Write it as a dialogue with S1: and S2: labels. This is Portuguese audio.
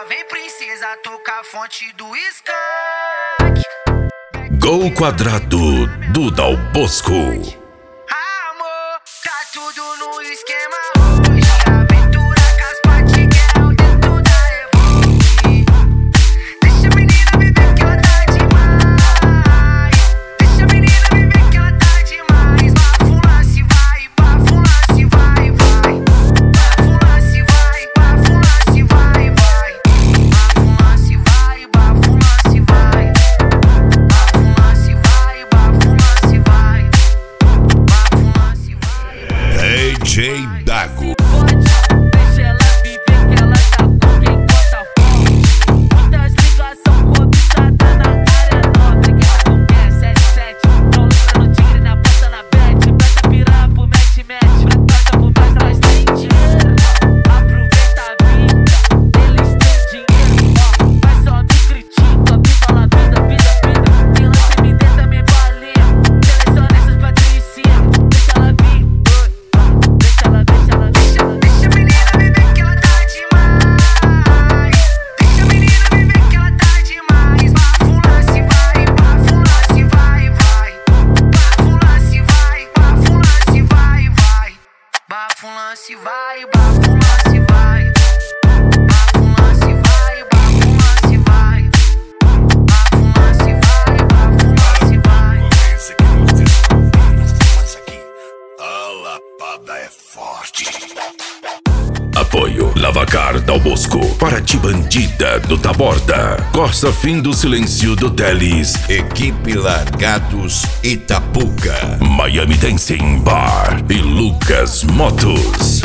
S1: vem princesa tocar fonte do skunk.
S2: Gol Quadrado do Dal Bosco.
S1: Amor, tá tudo no esquema hoje. Aventura com as Patiguel dentro da Evoque. Deixa a menina viver que ela tá demais. Deixa a menina viver que ela tá demais. Bafulance vai, bafulance vai, vai. Bafulance vai, bafulance vai, vai. Bafulance vai, bafulance vai. Bafulance vai, bafulance vai. Bafulance vai.
S2: DJ Dago.
S3: Deixa ela viver que ela tá com quem conta forte. Muitas ligações cobiçadas na área nobre. Quem tá com quem é 77. Tão lucrando tigre na praça na bet. Presta piranha pro match-match. Presta pro mais, elas têm dinheiro. Aproveita a vida, eles têm dinheiro. Mas só me critica, me fala vida, vida, vida. Quem lança me dê também balinha. Seleciona essas patricinhas. Deixa ela vir, deixa ela, deixa ela, deixa ela.
S1: Deixa a menina viver que ela tá demais. Deixa a menina viver que ela tá demais. Bafulance vai, bafulance vai, vai. Bafulance vai, bafulance vai, vai. Bafulance vai, bafulance vai. Bafulance vai, bafulance vai. Bafulance vai, bafulance vai.
S2: Mas aqui a lapada é forte. Apoio Lavacar Dal Bosco, Paraty Bandida do Taborda, Corsa Fim do Silêncio do Teles,
S4: Equipe Largados Itapuca.
S2: Miami Dancing Bar e Lucas Motos.